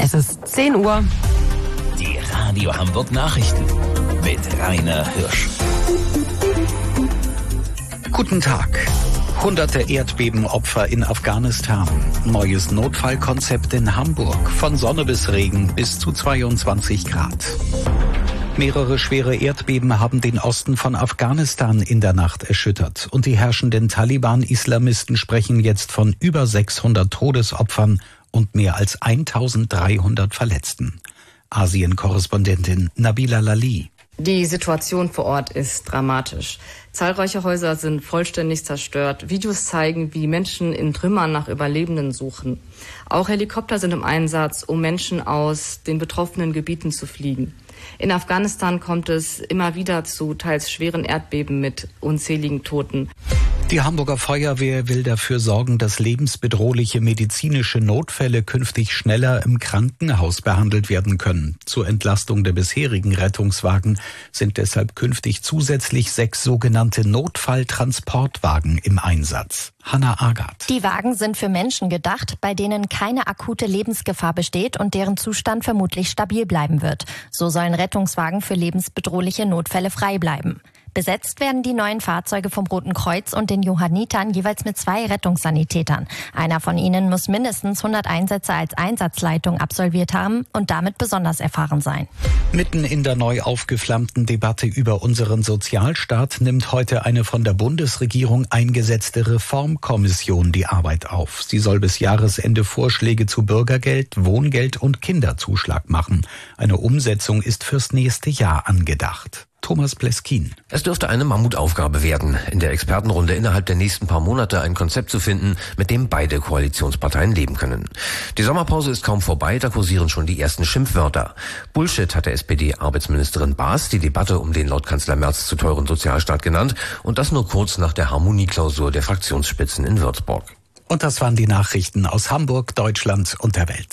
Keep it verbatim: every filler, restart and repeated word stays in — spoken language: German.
Es ist zehn Uhr. Die Radio Hamburg Nachrichten mit Rainer Hirsch. Guten Tag. Hunderte Erdbebenopfer in Afghanistan. Neues Notfallkonzept in Hamburg. Von Sonne bis Regen bis zu zweiundzwanzig Grad. Mehrere schwere Erdbeben haben den Osten von Afghanistan in der Nacht erschüttert. Und die herrschenden Taliban-Islamisten sprechen jetzt von über sechshundert Todesopfern und mehr als eintausenddreihundert Verletzten. Asien-Korrespondentin Nabila Lali. Die Situation vor Ort ist dramatisch. Zahlreiche Häuser sind vollständig zerstört. Videos zeigen, wie Menschen in Trümmern nach Überlebenden suchen. Auch Helikopter sind im Einsatz, um Menschen aus den betroffenen Gebieten zu fliegen. In Afghanistan kommt es immer wieder zu teils schweren Erdbeben mit unzähligen Toten. Die Hamburger Feuerwehr will dafür sorgen, dass lebensbedrohliche medizinische Notfälle künftig schneller im Krankenhaus behandelt werden können. Zur Entlastung der bisherigen Rettungswagen sind deshalb künftig zusätzlich sechs sogenannte Notfalltransportwagen im Einsatz. Hanna Agath. Die Wagen sind für Menschen gedacht, bei denen keine akute Lebensgefahr besteht und deren Zustand vermutlich stabil bleiben wird. So sollen Rettungswagen für lebensbedrohliche Notfälle frei bleiben. Besetzt werden die neuen Fahrzeuge vom Roten Kreuz und den Johannitern jeweils mit zwei Rettungssanitätern. Einer von ihnen muss mindestens hundert Einsätze als Einsatzleitung absolviert haben und damit besonders erfahren sein. Mitten in der neu aufgeflammten Debatte über unseren Sozialstaat nimmt heute eine von der Bundesregierung eingesetzte Reformkommission die Arbeit auf. Sie soll bis Jahresende Vorschläge zu Bürgergeld, Wohngeld und Kinderzuschlag machen. Eine Umsetzung ist fürs nächste Jahr angedacht. Thomas Pleskin. Es dürfte eine Mammutaufgabe werden, in der Expertenrunde innerhalb der nächsten paar Monate ein Konzept zu finden, mit dem beide Koalitionsparteien leben können. Die Sommerpause ist kaum vorbei, da kursieren schon die ersten Schimpfwörter. Bullshit hat der S P D-Arbeitsministerin Baas die Debatte um den laut Kanzler Merz zu teuren Sozialstaat genannt und das nur kurz nach der Harmonieklausur der Fraktionsspitzen in Würzburg. Und das waren die Nachrichten aus Hamburg, Deutschland und der Welt.